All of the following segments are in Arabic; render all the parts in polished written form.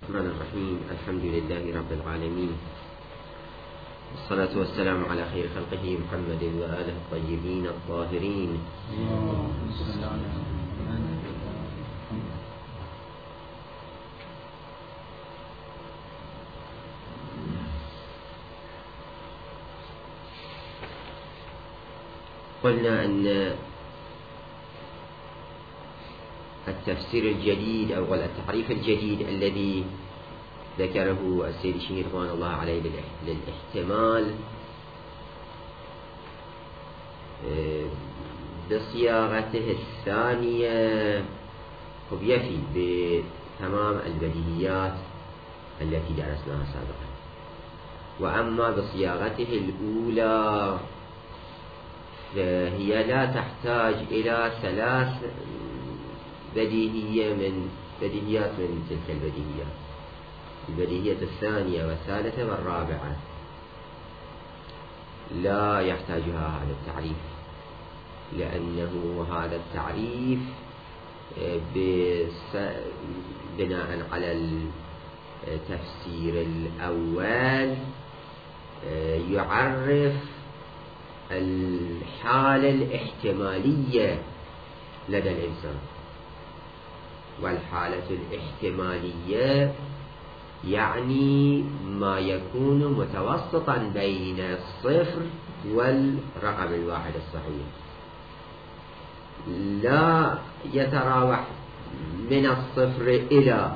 الرحمن الرحيم. الحمد لله رب العالمين، والصلاة والسلام على خير خلقه محمد وآله الطيبين الطاهرين. قلنا أن التفسير الجديد أو التعريف الجديد الذي ذكره السيد الشيخ رضوان الله عليه للاحتمال بصياغته الثانية يفي بتمام البديهيات التي درسناها سابقا، وأما بصياغته الأولى فهي لا تحتاج إلى ثلاث بديهيات من تلك البديهيات. البديهية الثانية والثالثة والرابعة لا يحتاجها هذا التعريف، لأنه هذا التعريف بناء على التفسير الأول يعرف الحالة الاحتمالية لدى الإنسان، والحالة الاحتمالية يعني ما يكون متوسطا بين الصفر والرقم الواحد الصحيح، لا يتراوح من الصفر إلى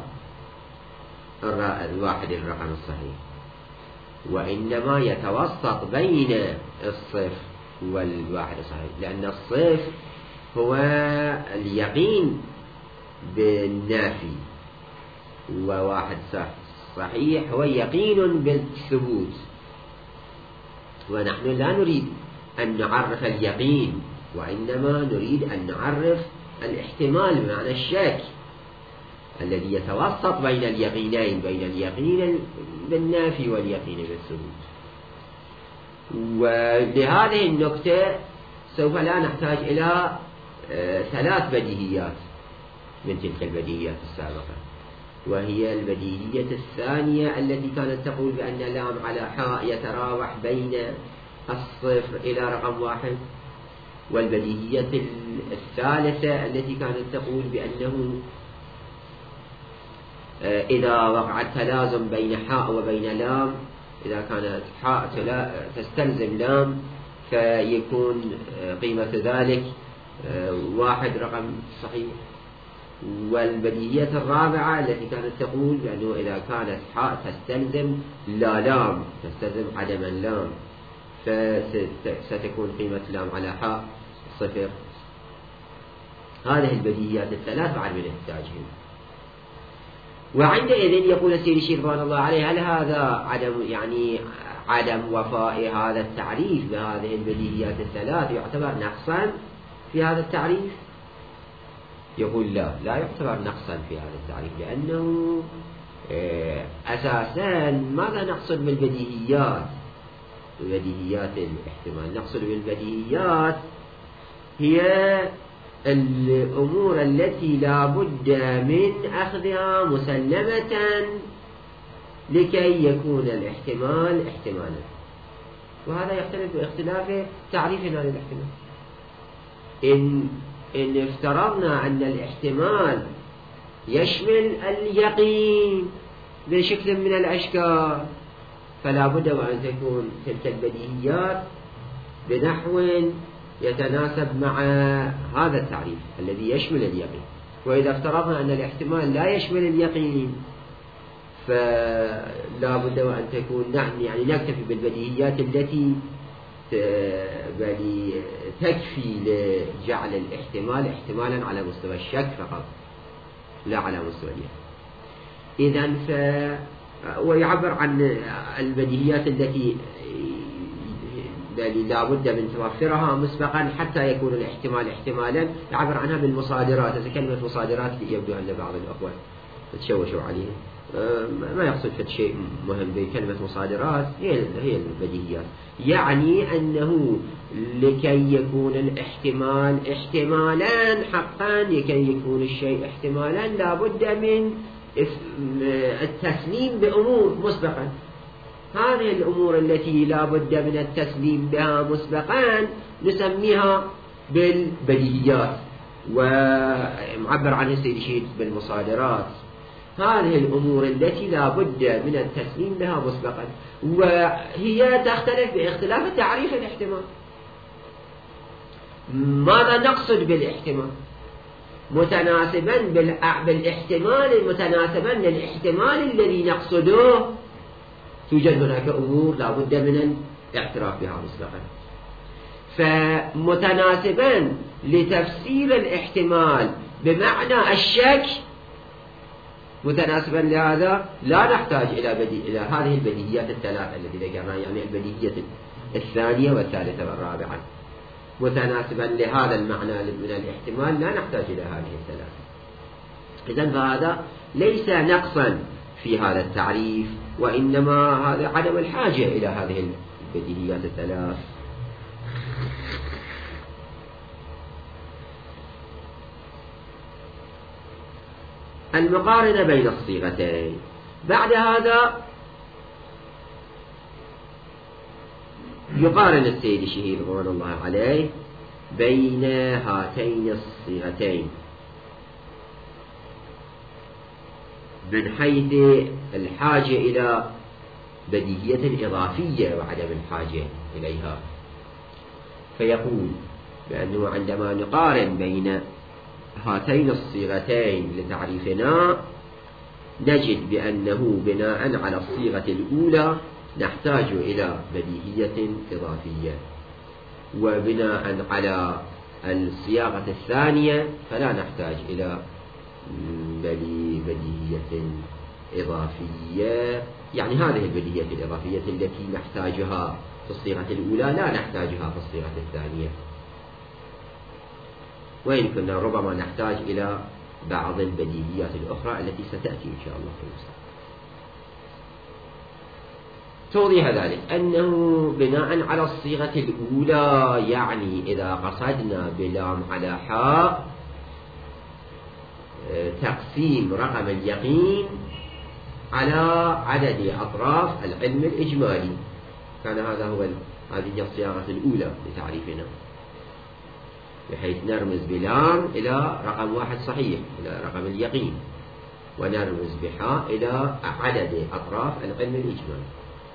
الواحد الرقم الصحيح، وإنما يتوسط بين الصفر والواحد الصحيح، لأن الصفر هو اليقين بالنافي، وواحد صحيح هو يقين بالثبوت. ونحن لا نريد أن نعرف اليقين، وإنما نريد أن نعرف الاحتمال بمعنى الشك الذي يتوسط بين اليقينين، بين اليقين بالنافي واليقين بالثبوت. ولهذه النكتة سوف لا نحتاج إلى ثلاث بديهيات من تلك البديهيات السابقة، وهي البديهية الثانية التي كانت تقول بأن لام على حاء يتراوح بين الصفر إلى رقم واحد، والبديهية الثالثة التي كانت تقول بأنه إذا وقع التلازم بين حاء وبين لام، إذا كانت حاء تستلزم لام فيكون قيمة ذلك واحد رقم صحيح. والبديهية الرابعة التي كانت تقول بأنه إذا كانت حاء تستلزم لا لام، تستلزم عدم اللام، فستكون قيمة لام على حاء صفر. هذه البديهيات الثلاث بعد من نحتاجهم. وعندئذ يقول السيد الشيخ رضوان الله عليه: هل هذا عدم وفاء هذا التعريف بهذه البديهيات الثلاث يعتبر نقصا في هذا التعريف؟ يقول لا يعتبر نقصا في هذا التعريف، لأنه أساسا ماذا نقصد بالبديهيات؟ بديهيات الاحتمال نقصد بالبديهيات هي الأمور التي لا بد من أخذها مسلمة لكي يكون الاحتمال احتمالا، وهذا يختلف باختلاف تعريفنا للاحتمال. إن افترضنا أن الاحتمال يشمل اليقين بشكل من الأشكال، فلا بد وأن تكون تلك البديهيات بنحو يتناسب مع هذا التعريف الذي يشمل اليقين. وإذا افترضنا أن الاحتمال لا يشمل اليقين فلا بد وأن تكون نكتفي بالبديهيات التي تكفي لجعل الاحتمال احتمالا على مستوى الشك فقط، لا على مستوى اليقين. إذن ويعبر عن البديهيات التي لا بد من توفرها مسبقا حتى يكون الاحتمال احتمالا، يعبر عنها بالمصادرات. إذا كلمة مصادرات يبدو أن بعض الأخوة تشوشوا عليها، ما يقصد في شيء مهم بكلمة مصادرات، هي البديهيات، يعني أنه لكي يكون الاحتمال احتمالا حقا، لكي يكون الشيء احتمالا لا بد من التسليم بأمور مسبقا. هذه الأمور التي لا بد من التسليم بها مسبقا نسميها بالبديهيات، ومعبر عنها السيد شيد بالمصادرات. هذه الأمور التي لا بد من التسليم بها مسبقا، وهي تختلف باختلاف تعريف الاحتمال. ماذا نقصد بالاحتمال؟ متناسبا بالاحتمال، متناسبا للاحتمال الذي نقصده توجد هناك أمور لا بد من الاعتراف بها مسبقا. فمتناسبا لتفسير الاحتمال بمعنى الشك، متناسبا لهذا لا نحتاج إلى هذه البديهيات الثلاثة التي ذكرناها، يعني البديهية الثانية والثالثة والرابعة. متناسبا لهذا المعنى من الاحتمال لا نحتاج إلى هذه الثلاثة. إذن فهذا ليس نقصا في هذا التعريف، وإنما هذا عدم الحاجة إلى هذه البديهيات الثلاث. المقارنة بين الصيغتين. بعد هذا يقارن السيد الشهيد رضوان الله عليه بين هاتين الصيغتين من حيث الحاجة إلى بديهية إضافية وعدم الحاجة إليها. فيقول بأنه عندما نقارن بين هاتين الصيغتين لتعريفنا نجد بأنه بناء على الصيغة الأولى نحتاج إلى بديهية إضافية، وبناء على الصياغة الثانية فلا نحتاج إلى بديهية إضافية. يعني هذه البديهية الإضافية التي نحتاجها في الصيغة الأولى لا نحتاجها في الصيغة الثانية، وإن كنا ربما نحتاج إلى بعض البديهيات الأخرى التي ستأتي إن شاء الله في المستقبل. توضيح ذلك أنه بناء على الصيغة الأولى، يعني إذا قصدنا بلام على حاء تقسيم رقم اليقين على عدد أطراف العلم الإجمالي، كان هذه الصياغة الأولى لتعريفنا، بحيث نرمز بلام إلى رقم واحد صحيح، إلى رقم اليقين، ونرمز بحاء إلى عدد أطراف العلم الإجمالي.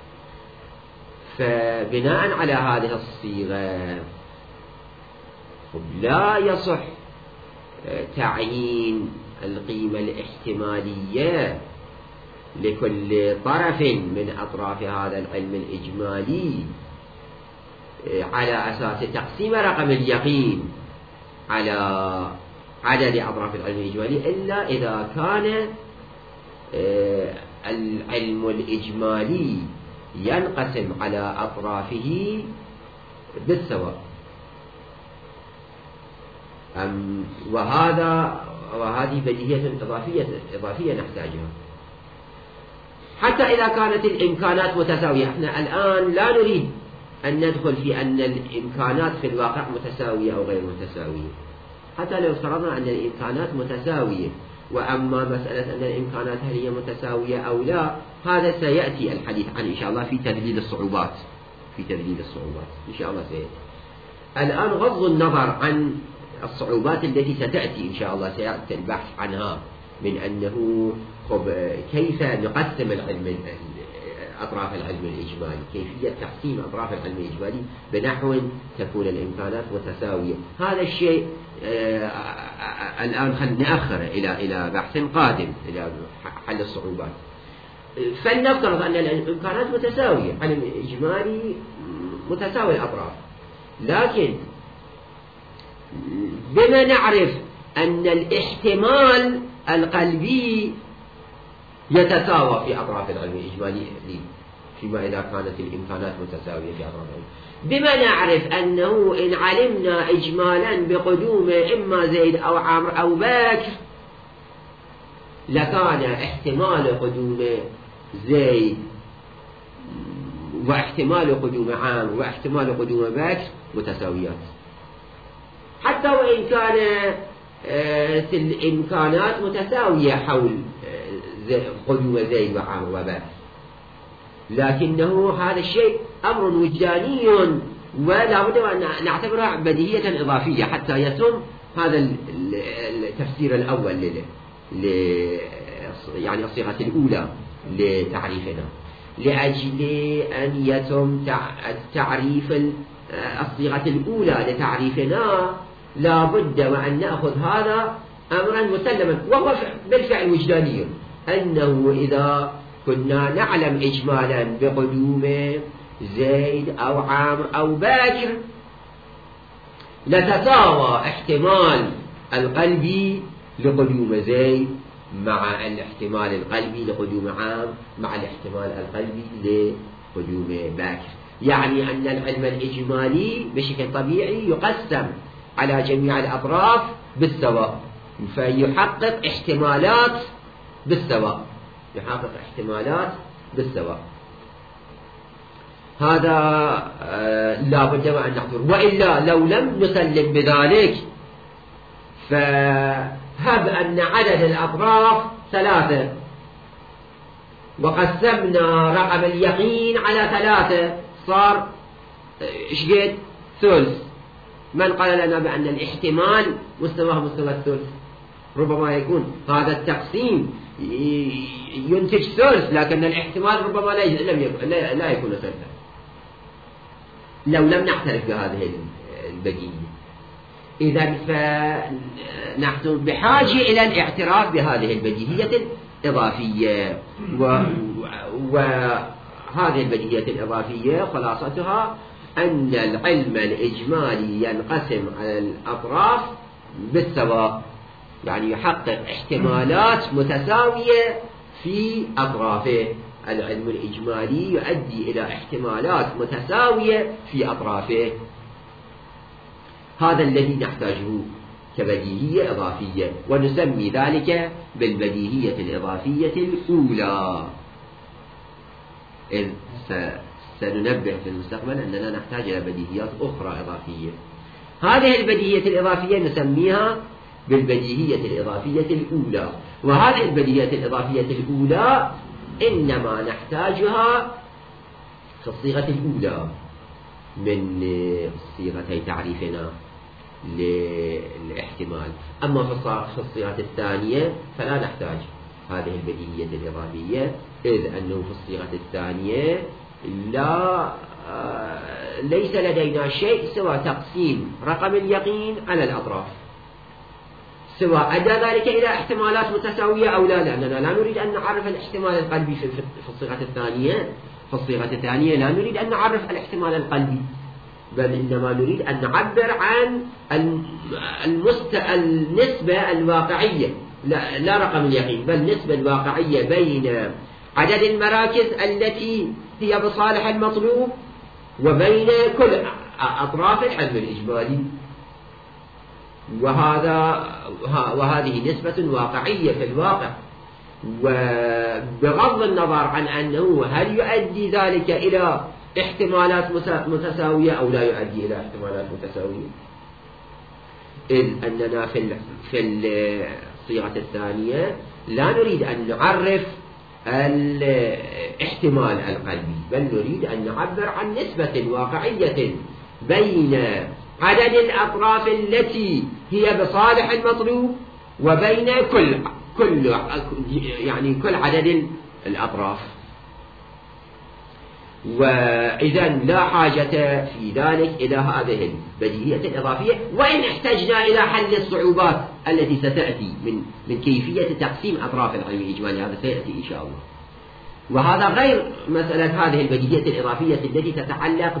فبناء على هذه الصيغة لا يصح تعيين القيمة الاحتمالية لكل طرف من أطراف هذا العلم الإجمالي على أساس تقسيم رقم اليقين على عدد أطراف العلم الإجمالي، إلا إذا كان العلم الإجمالي ينقسم على أطرافه بالسواء. وهذه بديهية إضافية نحتاجها. حتى إذا كانت الإمكانات متساوية، احنا الآن لا نريد أن ندخل في أن الإمكانات في الواقع متساوية أو غير متساوية، حتى لو افترضنا أن الإمكانات متساوية. وأما مسألة أن الإمكانات هل هي متساوية أو لا، هذا سيأتي الحديث عنه إن شاء الله في تذليل الصعوبات، إن شاء الله سيأتي. الآن غض النظر عن الصعوبات التي ستأتي إن شاء الله، سيأتي البحث عنها، من أنه كيف نقسم أطراف العلم الإجمالي، كيفية تقسيم أطراف العلم الإجمالي بنحو تكون الإمكانات متساوية. هذا الشيء الآن خلينا نأخره إلى بحث قادم، إلى حل الصعوبات. فلنفترض أن الإمكانات متساوية، العلم الإجمالي متساوي الأطراف، لكن بما نعرف أن الاحتمال القلبي يتساوى في أطراف العلم الإجمالي فيما إذا كانت الإمكانات متساوية في أطراف العلم. بما نعرف أنه إن علمنا إجمالا بقدوم إما زيد أو عمرو أو بكر، لكان احتمال قدوم زيد واحتمال قدوم عمرو واحتمال قدوم بكر متساويات، حتى وإن كانت الإمكانات متساوية حول قدوم زيد وعمر وبكر، لكنه هذا الشيء أمر وجداني ولا بد أن نعتبرها بديهية إضافية حتى يتم هذا التفسير الأول يعني الصيغة الأولى لتعريفنا. لأجل أن يتم تعريف الصيغة الأولى لتعريفنا لا بد وأن نأخذ هذا أمرا مسلما، وهو بالفعل وجداني، أنه إذا كنا نعلم إجمالا بقدوم زيد أو عامر أو بكر لتساوى احتمال القلبي لقدوم زيد مع الاحتمال القلبي لقدوم عامر مع الاحتمال القلبي لقدوم بكر. يعني أن العلم الإجمالي بشكل طبيعي يقسم على جميع الأطراف بالسواء، فيحقق احتمالات بالسواء، يحقق احتمالات بالسواء. هذا لا بد وأن نحضر، وإلا لو لم نسلم بذلك فهب أن عدد الأطراف 3 وقسمنا رقم اليقين على 3 صار إيش قد؟ ثلث. من قال لنا بأن الاحتمال مستواه مستوى الثلث؟ ربما يكون هذا التقسيم ينتج ثلث، لكن الاحتمال ربما لا يكون ثلثا لو لم نعترف بهذه البديهية. إذا فنحن بحاجة إلى الاعتراف بهذه البديهية الإضافية، وهذه البديهية الإضافية خلاصتها أن العلم الإجمالي ينقسم على الأطراف بالسواء، يعني يحقق احتمالات متساوية في أطرافه. العلم الإجمالي يؤدي إلى احتمالات متساوية في أطرافه. هذا الذي نحتاجه كبديهية إضافية، ونسمي ذلك بالبديهية الإضافية الأولى. إذ سننبه في المستقبل أننا نحتاج إلى بديهيات أخرى إضافية. هذه البديهية الإضافية نسميها بالبديهية الإضافية الأولى. وهذه البديهية الإضافية الأولى إنما نحتاجها في الصيغة الأولى من صيغتي تعريفنا للاحتمال. أما في الصيغة الثانية فلا نحتاج هذه البديهية الإضافية، إذ أنه في الصيغة الثانية ليس لدينا شيء سوى تقسيم رقم اليقين على الأطراف، سواء أدى ذلك إلى احتمالات متساوية أو لا، لأننا لا نريد أن نعرف الاحتمال القلبي في الصيغة الثانية. في الصيغة الثانية لا نريد أن نعرف الاحتمال القلبي، بل إنما نريد أن نعبر عن النسبة الواقعية، لا رقم اليقين، بل النسبة الواقعية بين عدد المراكز التي هي بصالح المطلوب وبين كل أطراف العلم الإجمالي. وهذه نسبة واقعية في الواقع، وبغض النظر عن أنه هل يؤدي ذلك إلى احتمالات متساوية أو لا يؤدي إلى احتمالات متساوية. إذ أننا في الصيغة الثانية لا نريد أن نعرف الاحتمال القلبي، بل نريد أن نعبر عن نسبة واقعية بين عدد الأطراف التي هي بصالح المطلوب وبين كل عدد الأطراف. وإذا لا حاجة في ذلك إلى هذه البديهية الإضافية، وإن احتجنا إلى حل الصعوبات التي ستأتي من كيفية تقسيم أطراف العلم الإجمالي، هذا سيأتي إن شاء الله. وهذا غير مسألة هذه البديهية الإضافية التي تتعلق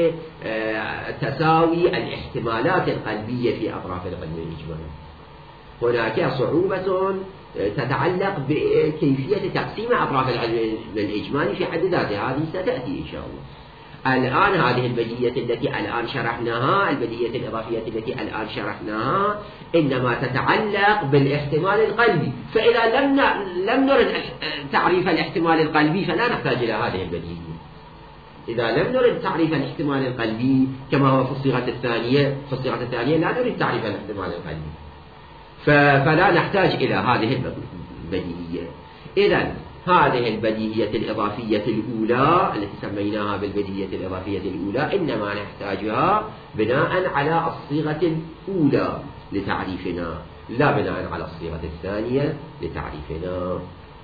بتساوي الاحتمالات القلبية في أطراف العلم الإجمالي. هناك صعوبة تتعلق بكيفية تقسيم أطراف العلم الإجمالي في حد ذاتها، هذه ستأتي إن شاء الله. الآن هذه البديهية التي الآن شرحناها، البديهية الإضافية التي الآن شرحناها إنما تتعلق بالاحتمال القلبي، فإذا لم نرد تعريف الاحتمال القلبي فلا نحتاج إلى هذه البديهية. إذا لم نرد تعريف الاحتمال القلبي كما هو في الصيغة الثانية لا نريد تعريف الاحتمال القلبي، فلا نحتاج إلى هذه البديهية. إذن هذه البديهية الإضافية الأولى التي سميناها بالبديهية الإضافية الأولى إنما نحتاجها بناء على الصيغة الأولى لتعريفنا، لا بناء على الصيغة الثانية لتعريفنا.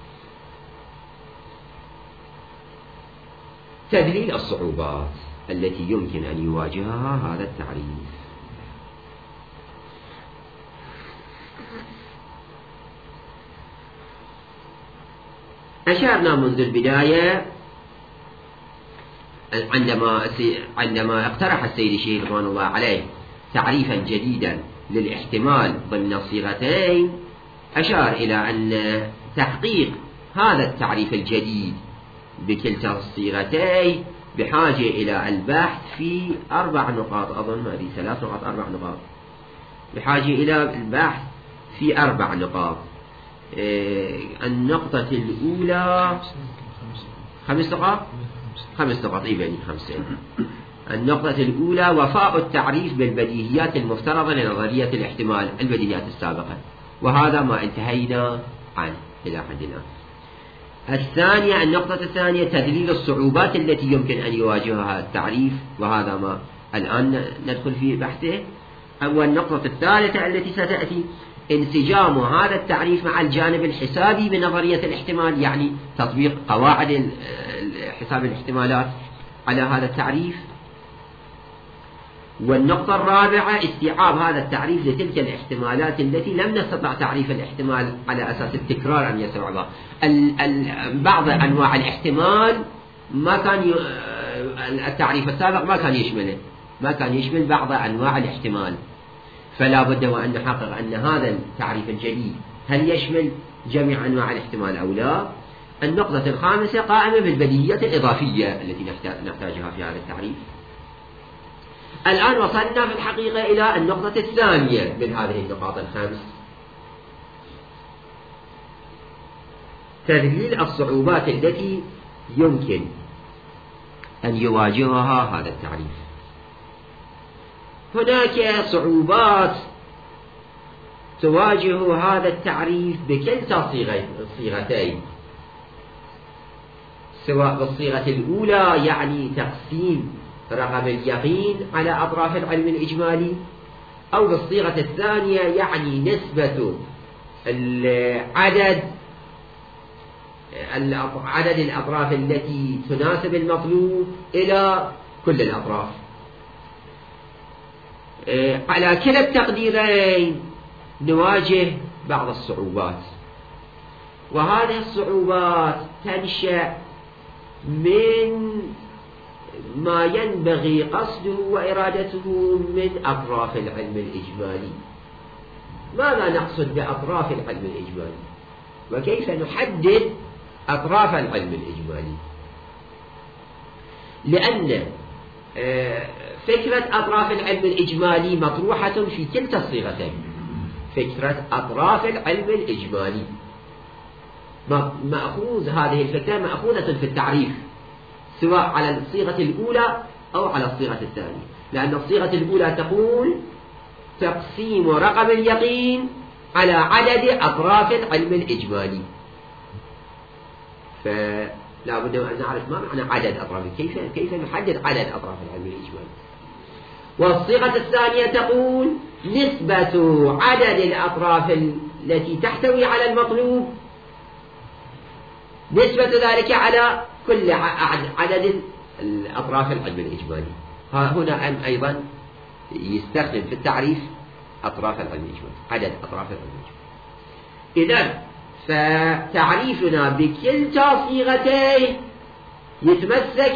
تدليل الصعوبات التي يمكن أن يواجهها هذا التعريف. أشرنا منذ البداية عندما اقترح السيد الشيخ رضوان الله عليه تعريفا جديدا للاحتمال ضمن الصيغتين، أشار إلى أن تحقيق هذا التعريف الجديد بكلتا الصيغتين بحاجة إلى البحث في 4 نقاط، أظن هذه 3 نقاط 4 نقاط، بحاجة إلى البحث في 4 نقاط. النقطة الأولى 5 نقاط 5 نقاط يعني 5. النقطة الأولى وفاء التعريف بالبديهيات المفترضة لنظرية الاحتمال، البديهيات السابقة، وهذا ما انتهينا عنه إلى حد الآن. الثانية، النقطة الثانية تدليل الصعوبات التي يمكن أن يواجهها التعريف، وهذا ما الآن ندخل في بحثه. والنقطة الثالثة التي ستأتي انسجام هذا التعريف مع الجانب الحسابي بنظرية الاحتمال، يعني تطبيق قواعد حساب الاحتمالات على هذا التعريف. والنقطة الرابعة استيعاب هذا التعريف لتلك الاحتمالات التي لم نستطع تعريف الاحتمال على أساس التكرار أن يستوعبها. بعض أنواع الاحتمال ما كان التعريف السابق ما كان يشمل بعض أنواع الاحتمال، فلا بد وأن نحقق أن هذا التعريف الجديد هل يشمل جميع أنواع الاحتمال أو لا. النقطة الخامسة قائمة بالبديهيات الإضافية التي نحتاجها في هذا التعريف. الآن وصلنا في الحقيقة إلى النقطة الثانية من هذه النقاط الخمس، تدليل الصعوبات التي يمكن أن يواجهها هذا التعريف. هناك صعوبات تواجه هذا التعريف بكلتا الصيغتين، سواء بالصيغة الأولى يعني تقسيم رقم اليقين على أطراف العلم الإجمالي، أو بالصيغة الثانية يعني نسبة عدد الأطراف التي تناسب المطلوب إلى كل الأطراف. على كلا التقديرين نواجه بعض الصعوبات، وهذه الصعوبات تنشأ من ما ينبغي قصده وإرادته من أطراف العلم الإجمالي. ماذا نقصد بأطراف العلم الإجمالي؟ وكيف نحدد أطراف العلم الإجمالي؟ لأن فكرة أطراف العلم الإجمالي مطروحة في كلتا الصيغتين. فكرة أطراف العلم الإجمالي هذه الفكرة مأخوذة في التعريف، سواء على الصيغة الأولى أو على الصيغة الثانية، لأن الصيغة الأولى تقول تقسيم رقم اليقين على عدد أطراف العلم الإجمالي، فلا بد أن نعرف ما معنى عدد أطراف، كيف نحدد عدد أطراف العلم الإجمالي. والصيغة الثانية تقول نسبة عدد الأطراف التي تحتوي على المطلوب، نسبة ذلك على كل عدد الأطراف العلم الإجمالي. هنا أيضا يستخدم في التعريف أطراف العلم الإجمالي، عدد أطراف العلم الإجمالي. إذن فتعريفنا بكلتا صيغتين يتمسك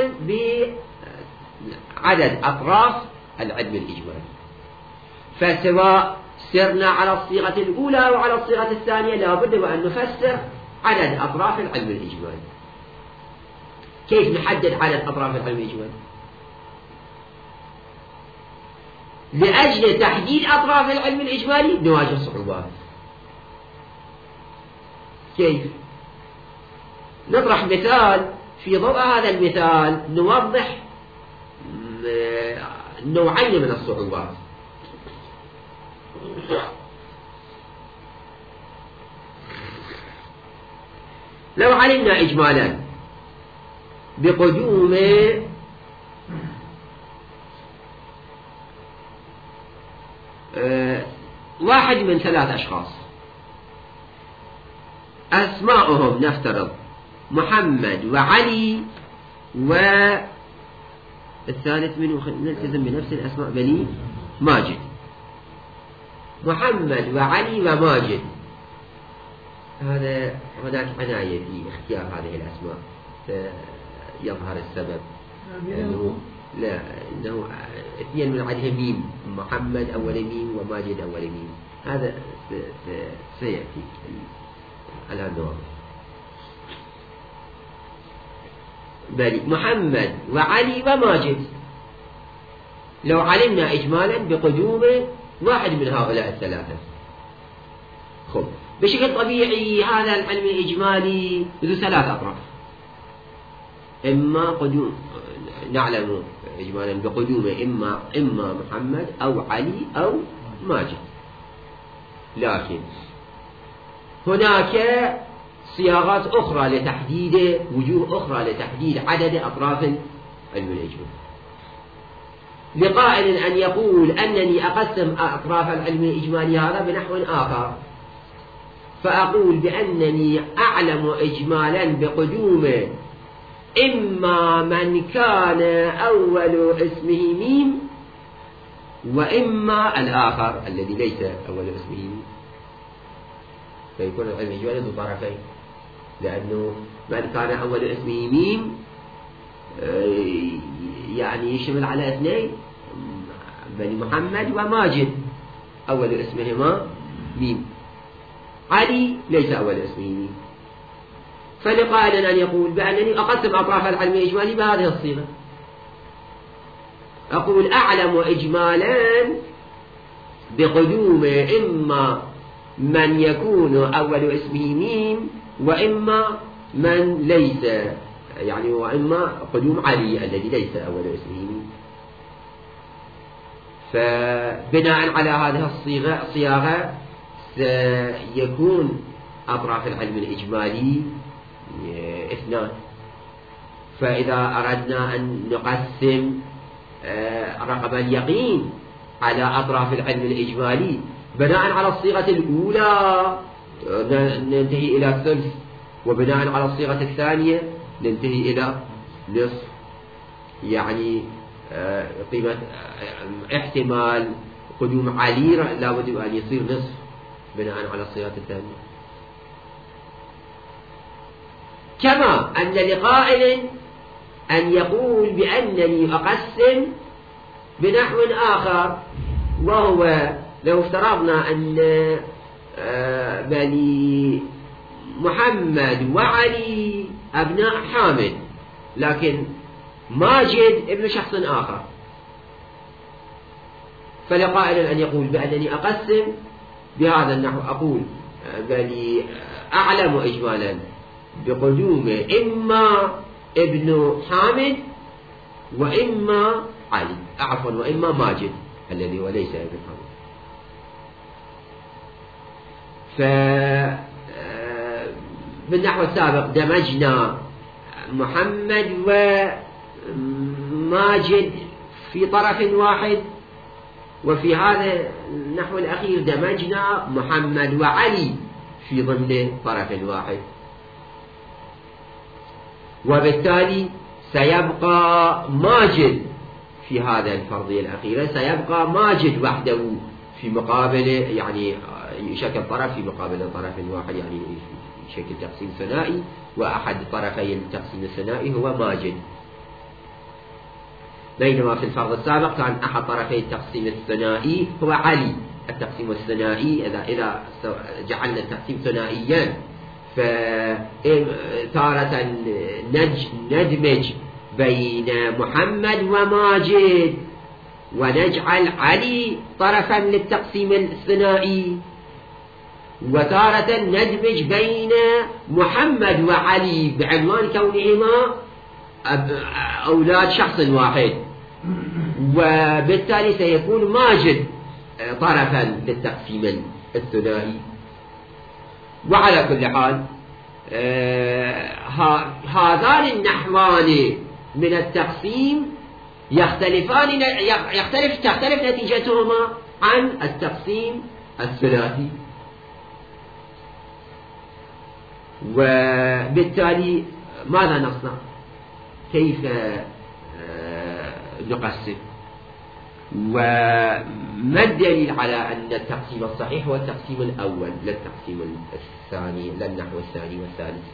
بعدد أطراف العلم الإجمالي. فسواء سرنا على الصيغة الأولى أو على الصيغة الثانية لا بد وأن نفسر عدد أطراف العلم الإجمالي. كيف نحدد عدد أطراف العلم الإجمالي؟ لأجل تحديد أطراف العلم الإجمالي نواجه صعوبات. كيف؟ نطرح مثال، في ضوء هذا المثال نوضح نوعين من الصعوبات. لو علمنا إجمالا بقدوم واحد من 3 أشخاص أسماؤهم نفترض محمد وعلي والثالث منه نلتزم بنفس الأسماء بني ماجد، محمد وعلي وماجد. هذا هناك عناية في اختيار هذه الأسماء يظهر السبب لا إنه 2 من عدها ميم، محمد أول ميم وماجد أول ميم، هذا سيأتي على النوع. بل محمد وعلي وماجد لو علمنا إجمالا بقدوم واحد من هؤلاء ال3. خب بشكل طبيعي هذا العلم الإجمالي ذو 3 أطراف، إما قدوم نعلم إجمالا بقدوم إما محمد أو علي أو ماجد، لكن هناك صياغات أخرى لتحديد وجوه أخرى لتحديد عدد أطراف علم الإجمال. لقائل أن يقول أنني أقسم أطراف العلم الإجمالي هذا بنحو آخر، فأقول بأنني أعلم إجمالا بقدوم إما من كان أول اسمه ميم وإما الآخر الذي ليس أول اسمه ميم، فيكون العلم الإجمالي ذو طرفين، لأنه من كان أول اسمه ميم يعني يشمل على 2 بني محمد وماجد أول اسمهما ميم، علي ليس أول اسمه ميم. فلقائل أن يقول بأنني أقسم أطراف العلم الإجمالي بهذه الصيغة، أقول أعلم إجمالا بقدوم إما من يكون أول اسمه ميم وإما من ليس يعني وإما قدوم علي الذي ليس أول اسمه ميم. فبناء على هذه الصياغة سيكون أطراف العلم الإجمالي 2. فإذا أردنا أن نقسم رقم اليقين على أطراف العلم الإجمالي بناء على الصيغة الأولى ننتهي إلى ثلث، وبناء على الصيغة الثانية ننتهي إلى نصف، يعني قيمة احتمال قدوم علي لابد أن يصير نصف بناء على الصيغة الثانية. كما أن لقائل أن يقول بأنني أقسم بنحو آخر، وهو لو افترضنا أن بني محمد وعلي أبناء حامد، لكن ماجد ابن شخص آخر، فلقائل أن يقول بأنني أقسم بهذا النحو، أقول بني أعلم إجمالا بقدوم إما ابن حامد وإما علي وإما ماجد الذي هو ليس ابن حامد. بالنحو السابق دمجنا محمد وماجد في طرف واحد، وفي هذا النحو الأخير دمجنا محمد وعلي في ضمن طرف واحد، وبالتالي سيبقى ماجد في هذا الفرضية الأخيرة، سيبقى ماجد وحده في مقابل يعني يشكل طرف في مقابل طرف واحد، يعني شكل تقسيم ثنائي، وأحد طرفي التقسيم الثنائي هو ماجد. بينما في الفرض السابق كان أحد طرفي التقسيم الثنائي هو علي. التقسيم الثنائي إذا جعلنا التقسيم ثنائيا فتارة ندمج بين محمد وماجد ونجعل علي طرفا للتقسيم الثنائي، وتارة ندمج بين محمد وعلي بعنوان كونهما أولاد شخص واحد، وبالتالي سيكون ماجد طرفا للتقسيم الثنائي. وعلى كل حال هذان النحوان من التقسيم تختلف نتيجتهما عن التقسيم الثلاثي. وبالتالي ماذا نصنع؟ كيف نقسم؟ وما الدليل على أن التقسيم الصحيح هو التقسيم الأول لا التقسيم الثاني، لا النحو الثاني والثالث؟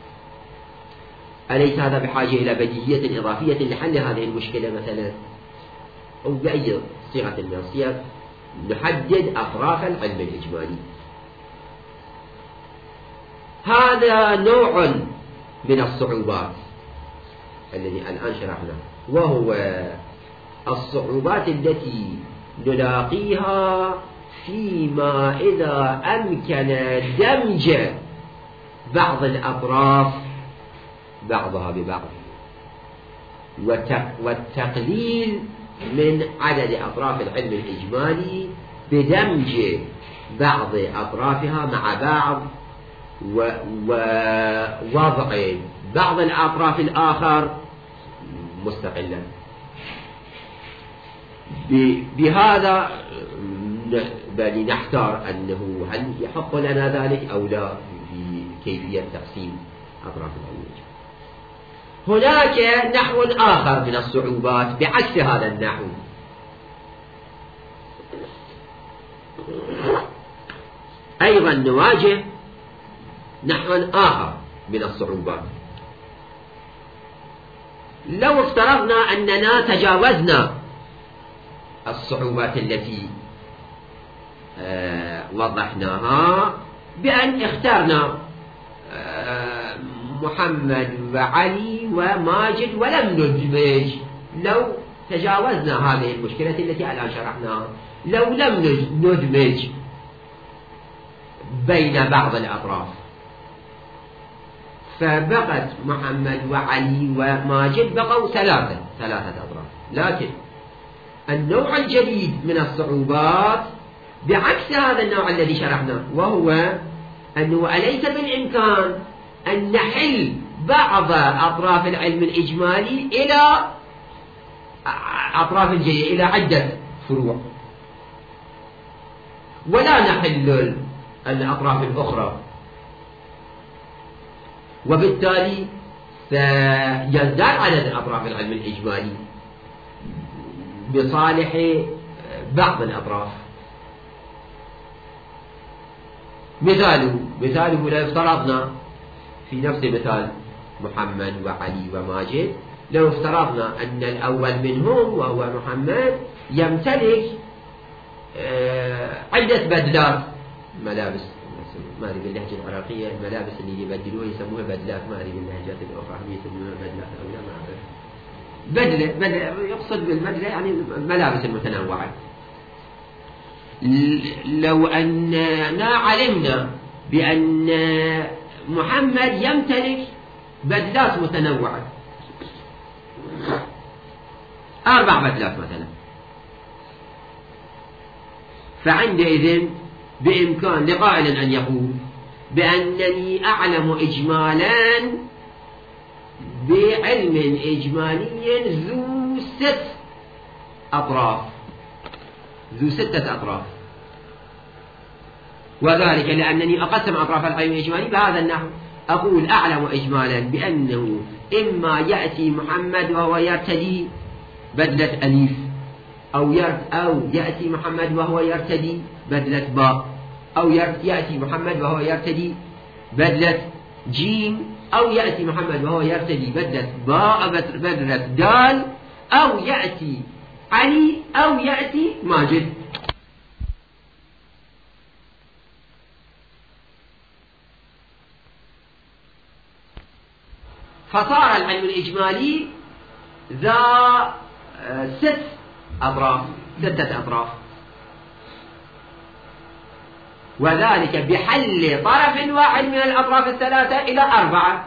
أليس هذا بحاجة إلى بديهية إضافية لحل هذه المشكلة مثلا؟ أو بأي صيغة من الصيغ نحدد أطراف العلم الإجمالي. هذا نوع من الصعوبات الذي الآن شرحناه، وهو الصعوبات التي نلاقيها فيما إذا أمكن دمج بعض الأطراف بعضها ببعض والتقليل من عدد أطراف العلم الإجمالي بدمج بعض أطرافها مع بعض ووضع بعض الأطراف الآخر مستقلا. بهذا بل نحتار أنه هل يحق لنا ذلك أو لا في كيفية تقسيم أطراف العلم. هناك نحو آخر من الصعوبات بعكس هذا النحو، أيضا نواجه نحو آخر من الصعوبات. لو افترضنا أننا تجاوزنا الصعوبات التي وضحناها بأن اخترنا محمد وعلي وماجد ولم ندمج، لو تجاوزنا هذه المشكلة التي الآن شرحناها، لو لم ندمج بين بعض الأطراف فبقت محمد وعلي وماجد بقوا ثلاثة أطراف. لكن النوع الجديد من الصعوبات بعكس هذا النوع الذي شرحناه، وهو أنه أليس بالإمكان أن نحل بعض أطراف العلم الإجمالي إلى أطراف جديدة، إلى عدة فروع، ولا نحل الأطراف الأخرى، وبالتالي سيزداد عدد أطراف العلم الإجمالي بصالح بعض الأطراف. مثاله لو افترضنا في نفس مثال محمد وعلي وماجد، لو افترضنا أن الأول منهم وهو محمد يمتلك عدة بدلات ملابس، ما أدري باللهجة العراقية الملابس اللي يبدلوها يسموها بدلات، ما أدري باللهجات الأخرى هم يسموها بدلات أو لا، ما أعرف. بدلة يقصد بالبدلة يعني الملابس المتنوعة. لو أننا علمنا بأن محمد يمتلك بدلات متنوعة 4 بدلات مثلا، فعندئذ بإمكان لقائل أن يقول بأنني أعلم إجمالا بعلم إجمالي ذو 6 أطراف، وذلك لأنني أقسم أطراف العلم الإجمالي بهذا النحو. أقول أعلم إجمالا بأنه إما يأتي محمد وهو يرتدي بدلة أليف، أو يأتي محمد وهو يرتدي بدلة باء، أو يأتي محمد وهو يرتدي بدلة جيم، أو يأتي محمد وهو يرتدي بدلة باء بدلة دال، أو يأتي علي أو يأتي ماجد. فصار العلم الإجمالي ذا 6 أطراف، وذلك بحل طرف واحد من الأطراف الثلاثة إلى 4.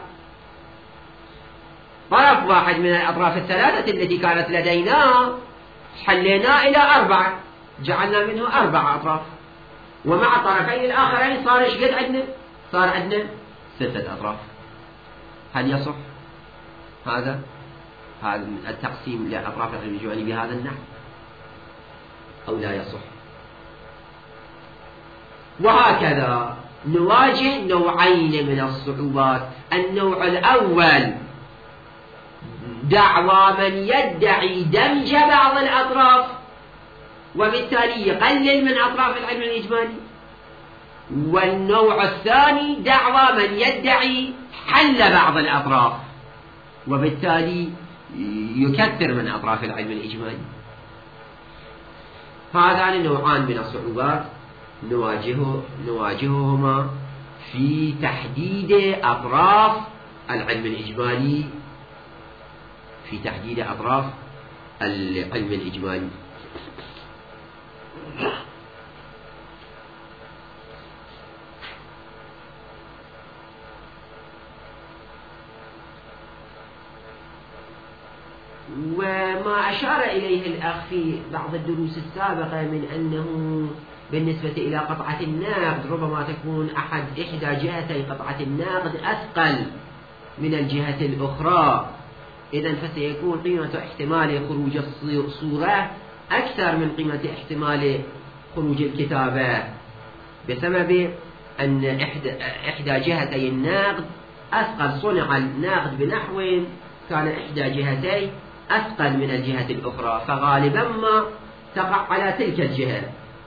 طرف واحد من الأطراف الثلاثة التي كانت لدينا حلينا إلى 4، جعلنا منه 4 أطراف، ومع الطرفين الآخرين صار إيش قد عندنا؟ صار عندنا 6 أطراف. هل يصح هذا التقسيم لأطراف العلم الإجمالي بهذا النحو أو لا يصح؟ وهكذا نواجه نوعين من الصعوبات. النوع الأول دعوى من يدعي دمج بعض الأطراف وبالتالي يقلل من أطراف العلم الإجمالي، والنوع الثاني دعوى من يدعي حل بعض الأطراف وبالتالي يكثر من أطراف العلم الإجمالي. هذان النوعان من الصعوبات نواجههما في تحديد أطراف العلم الإجمالي، في تحديد أطراف العلم الإجمالي. وما أشار إليه الأخ في بعض الدروس السابقة من أنه بالنسبة إلى قطعة النقد ربما تكون إحدى جهتي قطعة النقد أثقل من الجهة الأخرى، إذن فسيكون قيمة احتمال خروج الصورة أكثر من قيمة احتمال خروج الكتابة، بسبب أن إحدى جهتي النقد أثقل. صنع النقد بنحو كان إحدى جهتي أثقل من الجهة الأخرى، فغالبا ما تقع على تلك الجهة.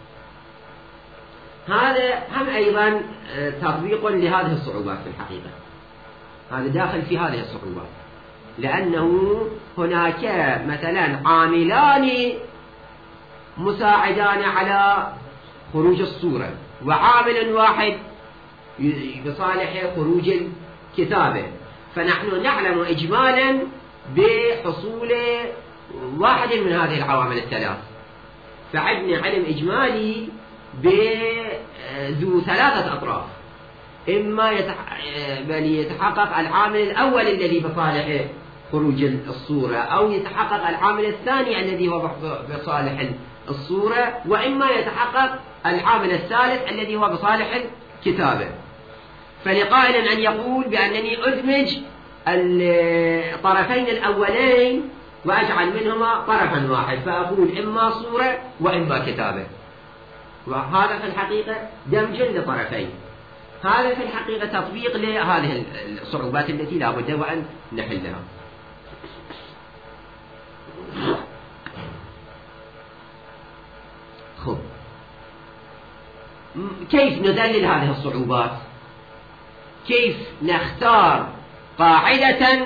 هذا هم أيضا تطبيق لهذه الصعوبات في الحقيقة، هذا داخل في هذه الصعوبات، لأنه هناك مثلا عاملان مساعدان على خروج الصورة، وعامل واحد بصالح خروج الكتابة، فنحن نعلم إجمالا بحصول واحد من هذه العوامل الثلاث، فعندنا علم إجمالي بذو 3 أطراف، إما يتحقق العامل الأول الذي بصالح خروج الصورة، أو يتحقق العامل الثاني الذي هو بصالح الصورة، وإما يتحقق العامل الثالث الذي هو بصالح الكتابة. فلقائل أن يقول بأنني أدمج الطرفين الأولين وأجعل منهما طرفا واحد، فأقول إما صورة وإما كتابة، وهذا في الحقيقة دمج لطرفين. هذا في الحقيقة تطبيق لهذه الصعوبات التي لا بد وأن نحلها. خب، كيف ندلل هذه الصعوبات؟ كيف نختار قاعدة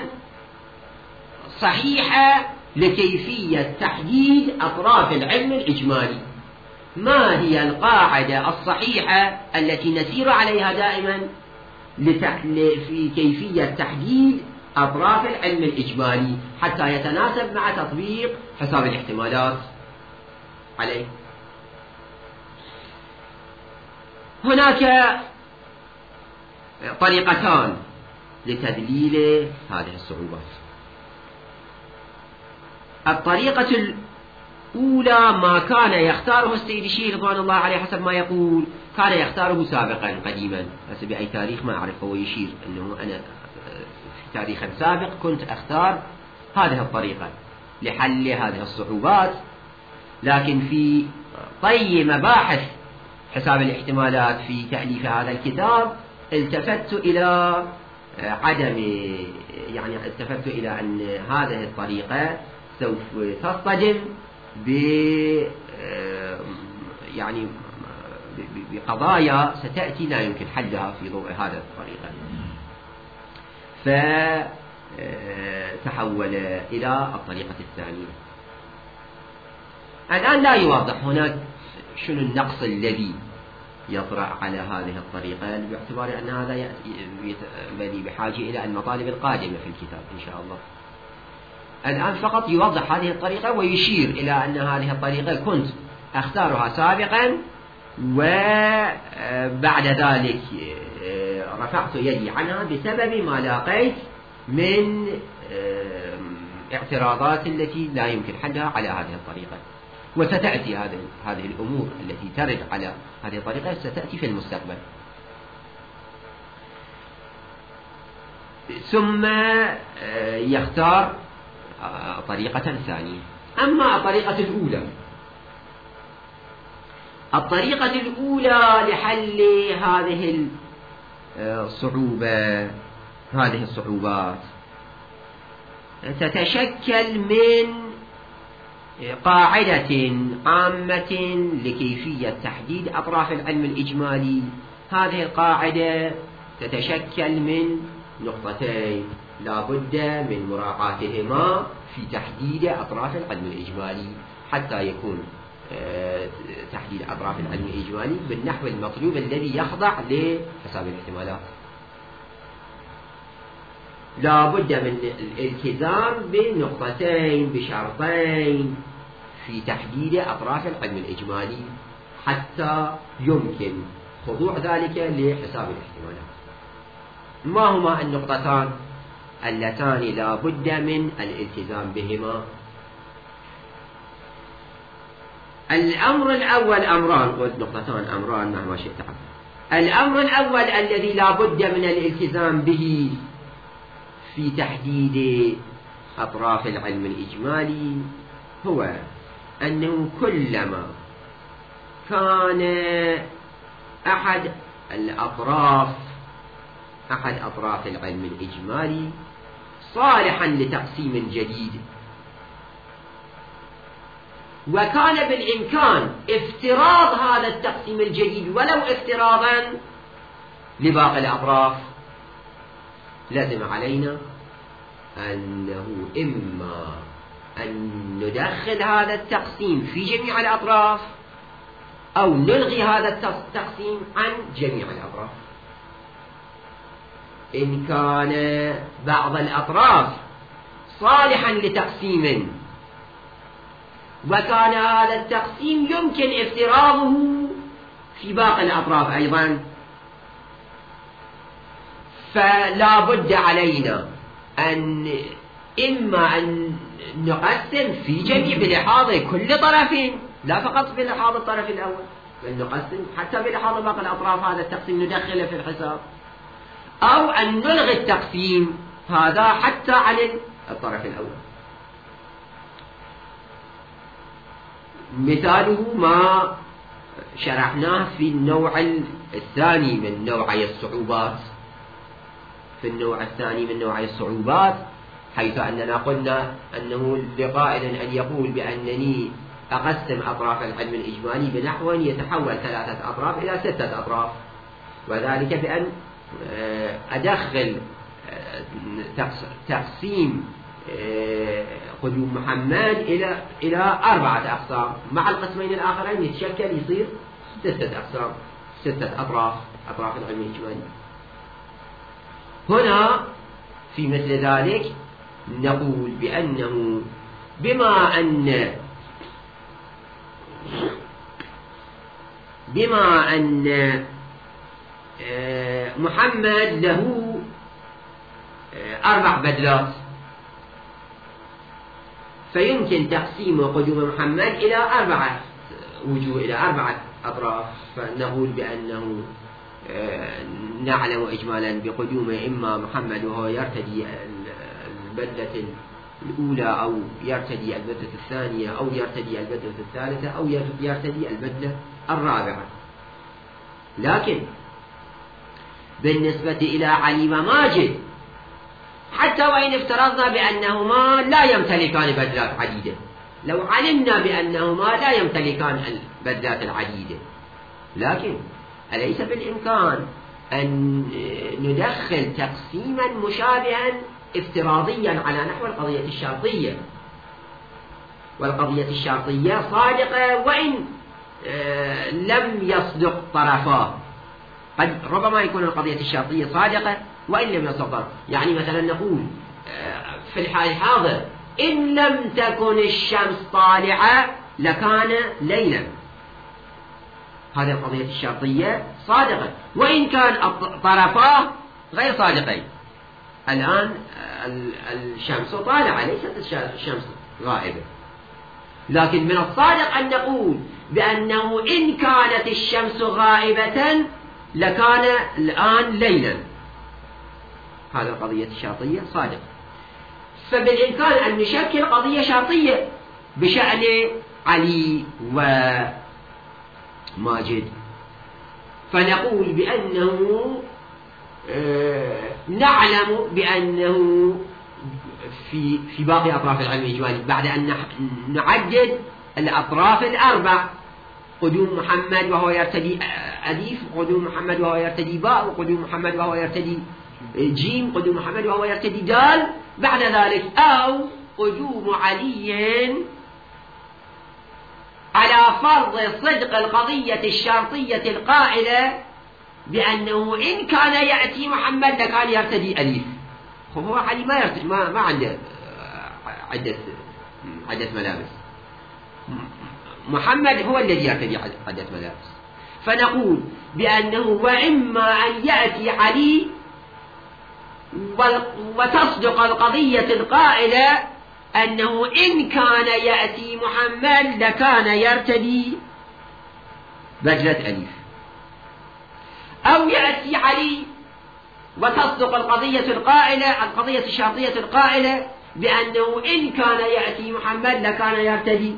صحيحة لكيفية تحديد أطراف العلم الإجمالي؟ ما هي القاعدة الصحيحة التي نسير عليها دائما في كيفية تحديد أطراف العلم الإجمالي حتى يتناسب مع تطبيق حساب الاحتمالات عليه؟ هناك طريقتان لتدليل هذه الصعوبات. الطريقة الأولى ما كان يختاره السيد الشيخ رضوان الله عليه حسب ما يقول، كان يختاره سابقا قديما، بس بأي تاريخ ما أعرف، هو يشير أنه أنا في تاريخ سابق كنت أختار هذه الطريقة لحل هذه الصعوبات، لكن في طي مباحث حساب الاحتمالات في تأليف هذا الكتاب التفت إلى التفت إلى أن هذه الطريقة سوف تصطدم بقضايا ستأتي لا يمكن حلها في ضوء هذه الطريقة، فتحول إلى الطريقة الثانية. الآن لا يوضح هناك شنو النقص الذي يطرأ على هذه الطريقة، باعتبار أن هذا بحاجة إلى المطالب القادمة في الكتاب إن شاء الله. الآن فقط يوضح هذه الطريقة ويشير إلى أن هذه الطريقة كنت أختارها سابقا، وبعد ذلك رفعت يدي عنها بسبب ما لاقيت من اعتراضات التي لا يمكن حلها على هذه الطريقة. وستأتي هذه الأمور التي ترد على هذه الطريقة ستأتي في المستقبل. ثم يختار طريقة ثانية. أما الطريقة الأولى لحل هذه الصعوبات تتشكل من قاعدة عامة لكيفية تحديد أطراف العلم الإجمالي. هذه القاعدة تتشكل من نقطتين لا بد من مراعاتهما في تحديد أطراف العلم الإجمالي حتى يكون تحديد أطراف العلم الإجمالي بالنحو المطلوب الذي يخضع لحساب الاحتمالات. لا بد من الالتزام بنقطتين بشرطين في تحديد أطراف العلم الإجمالي حتى يمكن خضوع ذلك لحساب الاحتمالات. ما هما النقطتان اللتان لا بد من الالتزام بهما؟ الأمر الأول أمران، قلت نقطتان أمران مهما شئت. الأمر الأول الذي لا بد من الالتزام به في تحديد أطراف العلم الإجمالي هو أنه كلما كان أحد أطراف العلم الإجمالي صالحا لتقسيم جديد، وكان بالإمكان افتراض هذا التقسيم الجديد ولو افتراضا لباقي الأطراف، لازم علينا أنه إما أن ندخل هذا التقسيم في جميع الأطراف أو نلغي هذا التقسيم عن جميع الأطراف. إن كان بعض الأطراف صالحا لتقسيم وكان هذا التقسيم يمكن افتراضه في باقي الأطراف أيضا، فلا بد علينا أن إما أن نقسم في جميع بلحاظ كل طرفين، لا فقط بلحاظ الطرف الأول، بل نقسم حتى بلحاظ باقي الأطراف هذا التقسيم ندخله في الحساب، أو أن نلغي التقسيم هذا حتى عن الطرف الأول. مثاله ما شرحناه في النوع الثاني من نوعي الصعوبات. في النوع الثاني من نوعي الصعوبات حيث أننا قلنا أنه لقائل أن يقول بأنني أقسم أطراف العلم الإجمالي بنحو يتحول 3 أطراف إلى 6 أطراف، وذلك بأن أدخل تقسيم قدوم محمد إلى 4 أقسام، مع القسمين الآخرين يتشكل يصير 6 أقسام، 6 أطراف العلم الإجمالي. هنا في مثل ذلك نقول بأنه بما أن محمد له 4 بدلات، فيمكن تقسيم قدوم محمد إلى 4 وجوه، إلى 4 أطراف. فنقول بأنه نعلم إجمالا بقدومه إما محمد وهو يرتدي البدلة الأولى أو يرتدي البدلة الثانية أو يرتدي البدلة الثالثة أو يرتدي البدلة الرابعة. لكن بالنسبة إلى علي وماجد حتى وإن افترضنا بأنهما لا يمتلكان بدلات عديدة، لو علمنا بأنهما لا يمتلكان البدلات العديدة، لكن أليس بالإمكان أن ندخل تقسيما مشابها افتراضيا على نحو القضية الشرطية، والقضية الشرطية صادقة وإن لم يصدق طرفاه. قد ربما يكون القضية الشرطية صادقة وإن لم يصدق، يعني مثلا نقول في الحال الحاضر إن لم تكن الشمس طالعة لكان ليلا، هذه القضية الشرطية صادقة وإن كان طرفاه غير صادقين. الآن الشمس طالعة ليست الشمس غائبة، لكن من الصادق أن نقول بأنه إن كانت الشمس غائبة لكان الآن ليلا. هذه القضية الشرطية صادقة. فبالإمكان أن نشكل قضية شرطية بشأن علي وماجد، فنقول بأنه نعلم بأنه في باقي أطراف العلم الإجمالي بعد أن نعدد الأطراف الأربع، قدوم محمد وهو يرتدي أليف، قدوم محمد وهو يرتدي باء، وقدوم محمد وهو يرتدي جيم، قدوم محمد وهو يرتدي دال. بعد ذلك أو قدوم علي على فرض صدق القضية الشرطية القائلة بأنه إن كان يأتي محمد لكان يرتدي أليف. هو علي ما يرتدي، ما عنده عدة ملابس، محمد هو الذي يرتدي عدة ملابس. فنقول بأنه وإما أن يأتي علي وتصدق القضية القائلة أنه إن كان يأتي محمد لكان يرتدي بدلة أليف، أو يأتي علي وتصدق القضية القائلة، القضية الشرطية القائلة بأنه إن كان يأتي محمد لكان يرتدي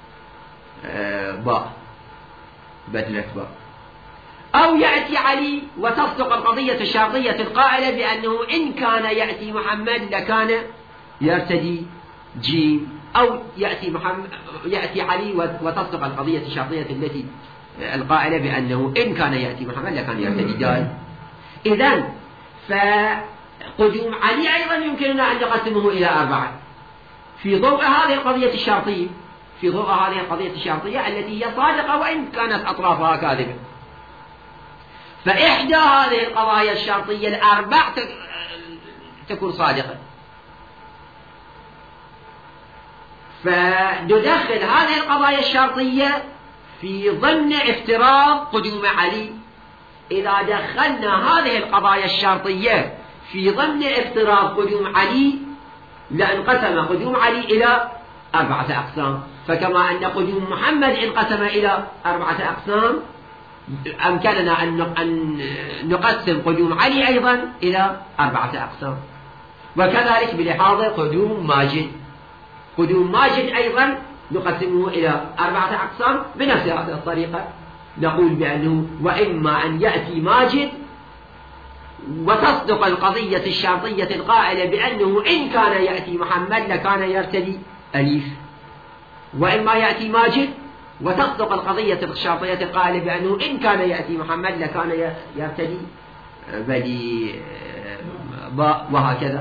باء، بدلة باء. أو يأتي علي وتصدق القضية الشرطية القائلة بأنه إن كان يأتي محمد لكان يرتدي جيم، أو يأتي علي وتصدق القضية الشرطية التي القائلة بأنه إن كان يأتي محمد لكان يرتدي دال. إذن فقدوم علي أيضا يمكننا أن نقسمه إلى أربعة في ضوء هذه القضية الشرطية، في ضوء هذه القضية الشرطية التي هي صادقة وإن كانت أطرافها كاذبة. فإحدى هذه القضايا الشرطية الأربع تكون صادقة، فندخل هذه القضايا الشرطية في ضمن افتراض قدوم علي. إذا دخلنا هذه القضايا الشرطية في ضمن افتراض قدوم علي لانقسم قدوم علي إلى 4 أقسام، فكما أن قدوم محمد انقسم إلى 4 أقسام أمكننا أن نقسم قدوم علي أيضا إلى 4 أقسام. وكذلك بلحاظ قدوم ماجد، قدوم ماجد أيضا نقسمه إلى 4 أقسام بنفس هذه الطريقة. نقول بأنه وإما أن يأتي ماجد وتصدق القضية الشرطية القائلة بأنه إن كان يأتي محمد لكان يرتدي أليف، وإما يأتي ماجد وتصدق القضية الشرطية القائلة بأنه إن كان يأتي محمد لكان يرتدي بدي باء، وهكذا.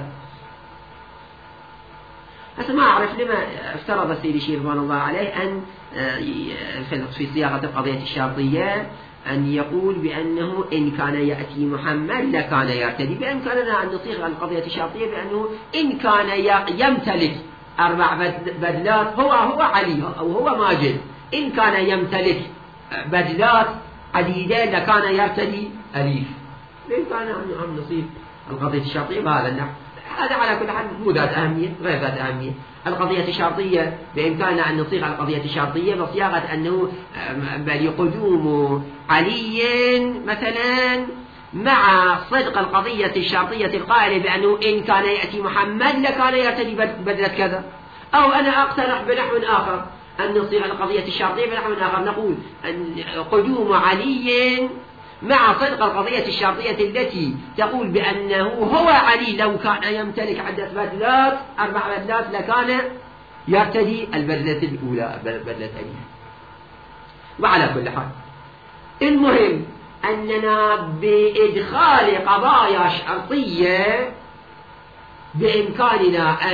بس ما أعرف لما افترض السيد شيخ رضوان الله عليه أن في صياغة القضية الشرطية أن يقول بأنه إن كان يأتي محمد لكان يرتدي. بإمكاننا أن نصيغ القضية الشرطية بأنه إن كان يمتلك 4 بدلات هو علي أو هو ماجد، إن كان يمتلك بدلات عديدة لكان يرتدي أليف. بإمكاننا أن نصيغ القضية الشرطية بهذا النحو. هذا على كل حال مو ذات أهمية، غير ذات أهمية. القضية الشرطية بإمكاننا أن نصيغ القضية الشرطية بصياغة أنه بل قدوم علي مثلا مع صدق القضية الشرطية القائلة بأنه إن كان يأتي محمد لكان يرتدي بدلة كذا. أو أنا أقترح بنحو آخر أن نصيغ القضية الشرطية بنحو آخر، نقول أن قدوم علي مع صدق القضية الشرطية التي تقول بأنه هو علي لو كان يمتلك عدة بدلات 4 بدلات لكان يرتدي البدلة الأولى بدلة أليف. وعلى كل حال المهم أننا بإدخال قضايا شرطية بإمكاننا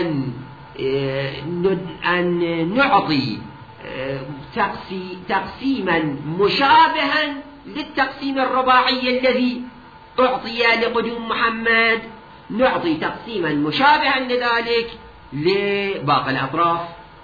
أن نعطي تقسيما مشابها للتقسيم الرباعي الذي أعطي لقدوم محمد، نعطي تقسيما مشابها لذلك لباقي الأطراف.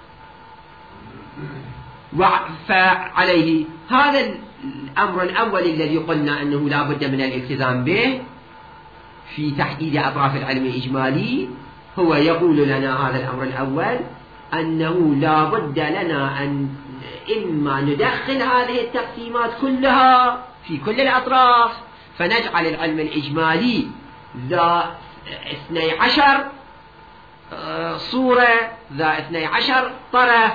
فعليه هذا الأمر الأول الذي قلنا أنه لا بد من الالتزام به في تحديد أطراف العلم الإجمالي، هو يقول لنا هذا الأمر الأول أنه لا بد لنا أن إما ندخل هذه التقسيمات كلها في كل الأطراف فنجعل العلم الإجمالي 12 صورة ذا 12 طرف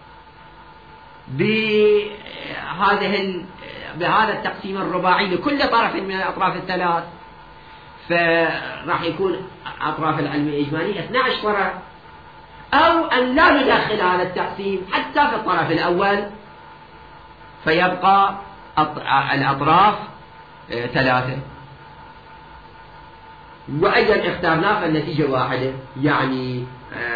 بهذا التقسيم الرباعي لكل طرف من الأطراف الثلاث، فراح يكون أطراف العلم الإجمالي 12 طرف، أو أن لا ندخل هذا التقسيم حتى في الطرف الأول فيبقى الأطراف 3. وأيضا اخترنا فالنتيجة واحدة، يعني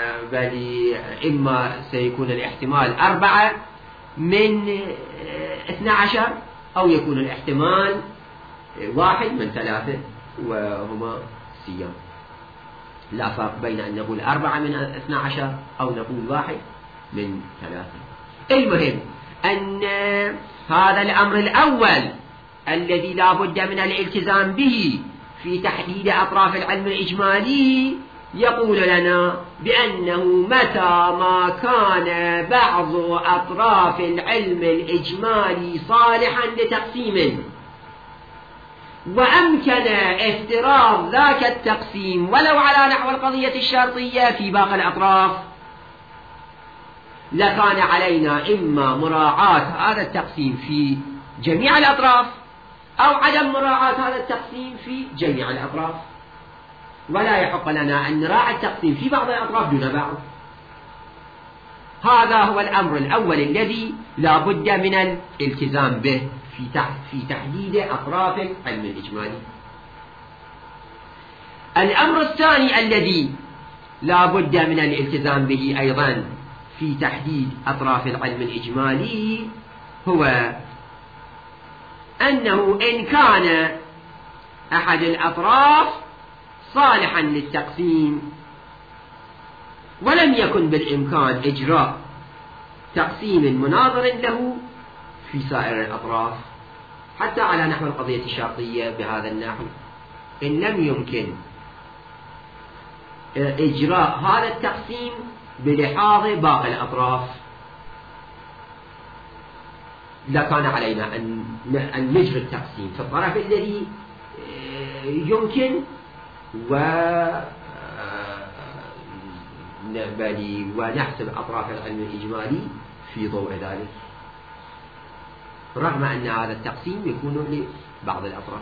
إما سيكون الاحتمال 4 من 12 أو يكون الاحتمال 1 من 3 وهما سيان. لا فرق بين أن نقول 4 من 12 أو نقول 1 من 3. المهم أن هذا الأمر الأول الذي لا بد من الالتزام به في تحديد أطراف العلم الإجمالي يقول لنا بأنه متى ما كان بعض أطراف العلم الإجمالي صالحا لتقسيم وأمكن افتراض ذاك التقسيم ولو على نحو القضية الشرطية في باقي الأطراف، لكان علينا إما مراعاة هذا التقسيم في جميع الأطراف أو عدم مراعاة هذا التقسيم في جميع الأطراف، ولا يحق لنا أن نراعي التقسيم في بعض الأطراف دون بعض. هذا هو الأمر الأول الذي لا بد من الالتزام به في تحديد أطراف العلم الإجمالي. الأمر الثاني الذي لا بد من الالتزام به أيضا في تحديد أطراف العلم الإجمالي هو أنه إن كان أحد الأطراف صالحا للتقسيم ولم يكن بالإمكان إجراء تقسيم مناظر له في سائر الأطراف، حتى على نحو القضية الشرطية بهذا النحو، إن لم يمكن إجراء هذا التقسيم بلحاظ باقي الأطراف لكان علينا أن نجري التقسيم في الطرف الذي يمكن ونحسب أطراف العلم الإجمالي في ضوء ذلك، رغم أن هذا التقسيم يكون لبعض الأطراف.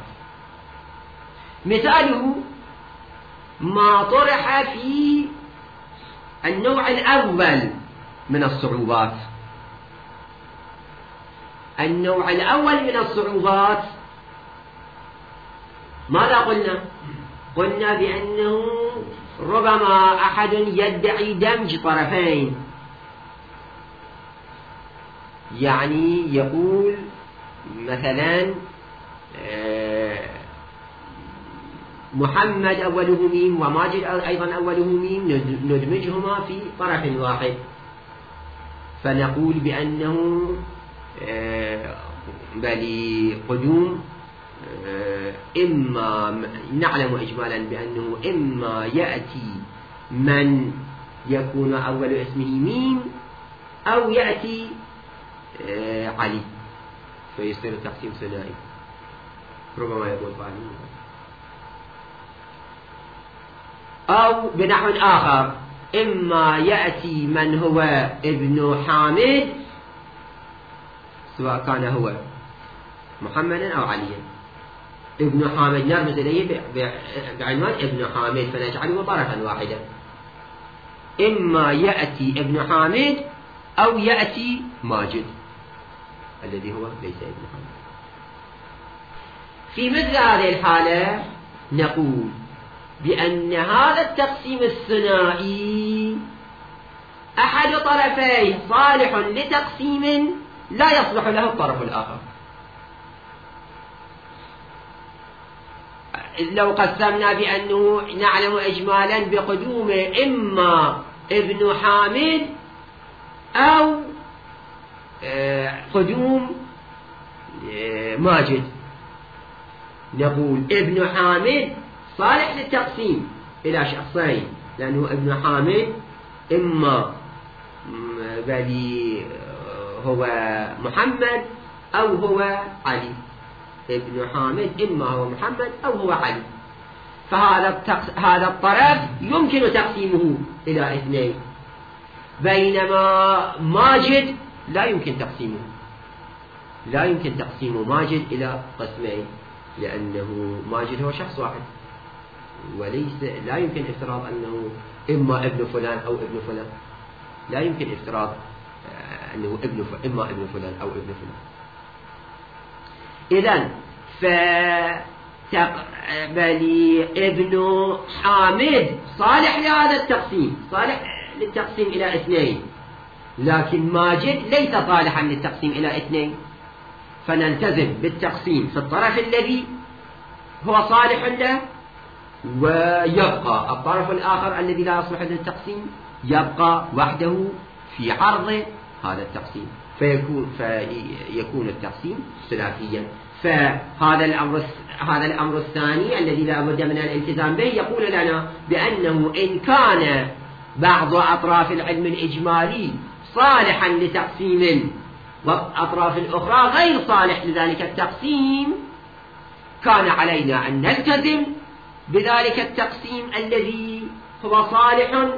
مثاله ما طرح في النوع الأول من الصعوبات. النوع الأول من الصعوبات ماذا قلنا؟ قلنا بأنه ربما أحد يدعي دمج طرفين، يعني يقول مثلا محمد أوله ميم وماجد أيضا أوله ميم ندمجهما في طرف واحد، فنقول بأنه بل قدوم إما نعلم إجمالا بأنه إما يأتي من يكون أول اسمه ميم أو يأتي علي فيصير تقسيم ثنائي، ربما يقول بعضهم، أو بنحو آخر إما يأتي من هو ابن حامد سواء كان هو محمدا أو عليا. ابن حامد نرمز إليه بعنوان ابن حامد فنجعله طرفا واحدا، إما يأتي ابن حامد أو يأتي ماجد الذي هو ليس ابن حامد. في مثل هذه الحالة نقول بأن هذا التقسيم الثنائي أحد طرفيه صالح لتقسيم لا يصلح له الطرف الآخر. لو قسمنا بأنه نعلم إجمالا بقدوم إما ابن حامد أو قدوم ماجد، نقول ابن حامد صالح للتقسيم إلى شخصين، لأنه ابن حامد إما بل هو محمد أو هو علي، ابن حامد إما هو محمد أو هو علي. هذا الطرف يمكن تقسيمه إلى اثنين، بينما ماجد لا يمكن تقسيمه، لا يمكن تقسيم ماجد إلى قسمين، لأنه ماجد هو شخص واحد، وليس لا يمكن افتراض أنه إما ابن فلان أو ابن فلان، لا يمكن افتراض أنه إما ابن فلان أو ابن فلان. إذن فتقبلي ابن حامد صالح لهذا التقسيم، صالح للتقسيم إلى اثنين، لكن ماجد ليس صالحا للتقسيم إلى اثنين، فنلتزم بالتقسيم في الطرف الذي هو صالح له، ويبقى الطرف الآخر الذي لا يصلح للتقسيم يبقى وحده في عرض هذا التقسيم، فيكون التقسيم ثلاثيا. فهذا الأمر الثاني الذي لا بد من الالتزام به يقول لنا بأنه إن كان بعض أطراف العلم الإجمالي صالحا لتقسيم والأطراف الأخرى غير صالح لذلك التقسيم، كان علينا أن نلتزم بذلك التقسيم الذي هو صالح،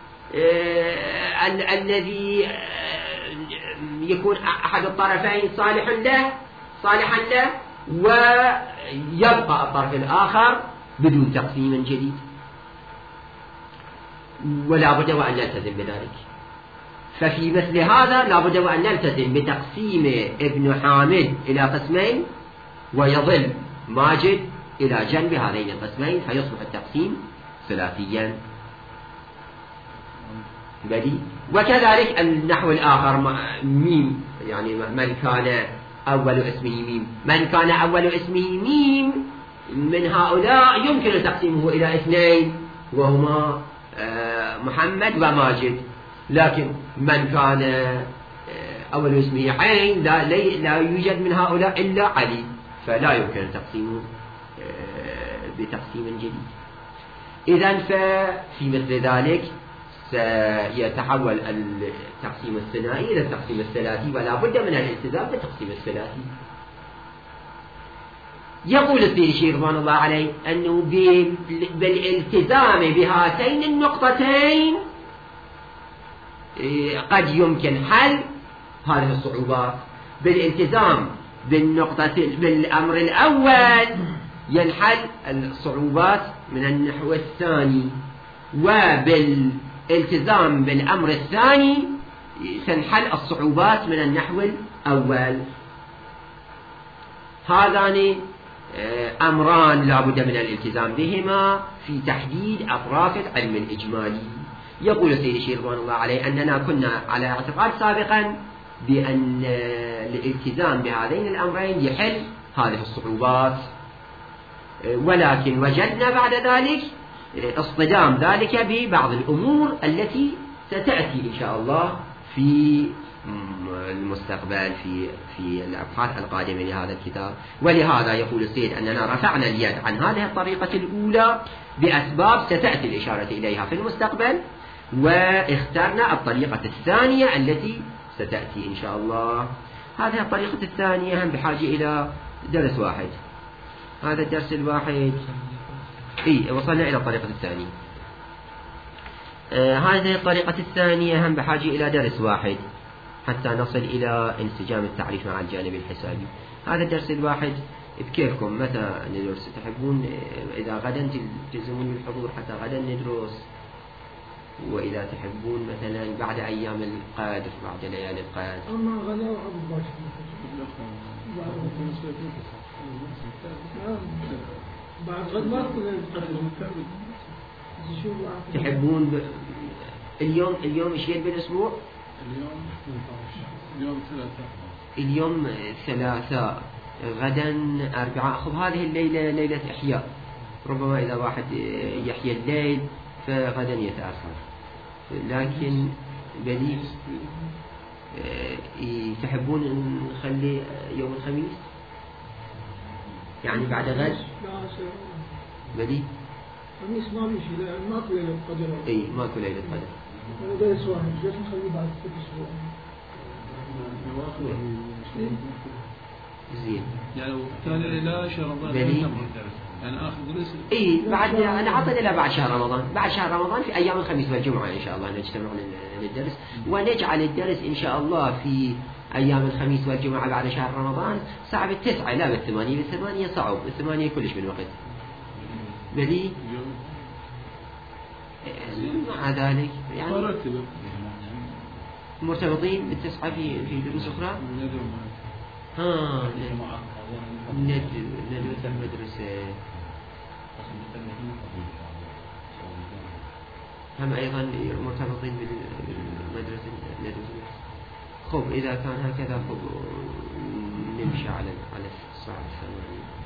الذي يكون أحد الطرفين صالحا له ويبقى الطرف الآخر بدون تقسيم جديد، ولا بد وأن نلتزم بذلك. ففي مثل هذا لا بد وأن نلتزم بتقسيم ابن حامد إلى قسمين، ويظل ماجد إلى جنب هذين القسمين، فيصبح التقسيم ثلاثيا. بدي وكذلك النحو الآخر ميم، يعني من كان أول اسمه ميم، من كان أول اسمه ميم من هؤلاء يمكن تقسيمه إلى اثنين وهما محمد وماجد، لكن من كان أول اسمه عين لا يوجد من هؤلاء إلا علي، فلا يمكن تقسيمه بتقسيم جديد. إذن ففي مثل ذلك سيتحول التقسيم الثنائي إلى التقسيم الثلاثي، ولا بد من الالتزام بالتقسيم الثلاثي. يقول السيرشي رضوان الله عليه أنه بالالتزام بهاتين النقطتين قد يمكن حل هذه الصعوبات. بالالتزام بالأمر الأول ينحل الصعوبات من النحو الثاني، وبالالتزام بالأمر الثاني تنحل الصعوبات من النحو الأول. هذان أمران لا بد من الالتزام بهما في تحديد أطراف العلم الإجمالي. يقول السيد الشيخ رضوان الله عليه أننا كنا على اعتقاد سابقا بأن الالتزام بهذين الأمرين يحل هذه الصعوبات، ولكن وجدنا بعد ذلك اصطدام ذلك ببعض الأمور التي ستأتي إن شاء الله في المستقبل في الأبحاث القادمة لهذا الكتاب. ولهذا يقول السيد أننا رفعنا اليد عن هذه الطريقة الأولى بأسباب ستأتي الإشارة إليها في المستقبل، واخترنا الطريقة الثانية التي ستأتي إن شاء الله. هذه الطريقة الثانية هم بحاجة إلى درس واحد. هذا الدرس الواحد وصلنا إلى الطريقة الثانية. هذه الطريقة الثانية هم بحاجة إلى درس واحد حتى نصل إلى انسجام التعريف مع الجانب الحسابي. هذا الدرس الواحد بكيفكم متى ندرس؟ تحبون إذا غدا تلزمون الحضور حتى غدا ندرس، وإذا تحبون مثلا بعد أيام القادر بعد ليالي القادر. أما غدا وعبد بعد غد ما تحبون اليوم ايش قد بالاسبوع؟ اليوم ثلاثاء، غدا أربعاء. خب هذه الليلة ليلة إحياء، ربما إذا واحد يحيى الليل فغدا يتأخر، لكن بدي تحبون نخلي يوم الخميس يعني بعد غد؟ بدي الخميس ما بيجي لأن ماكو ليلة قدر. ماكو ليلة قدر. درس واحد ليش نخليه بعد 6 أسبوع؟ زين. يعني وبالتالي لا شرط بدي يعني آخر درس إيه بعد أنا عطيت إلى بعد شهر رمضان، بعد شهر رمضان في أيام الخميس والجمعة إن شاء الله نجتمع للدرس، ونجعل الدرس إن شاء الله في أيام الخميس والجمعة بعد شهر رمضان صعب 9 لا 8 8 صعب 8 كلش من وقت بلي مع ذلك يعني مرتبطين بالتسعة في دروس أخرى. ندرس المدرسة هم أيضا مرتبطين بالمدرسة ندرس. خب إذا كان هكذا خب نمشي على الساعة 8.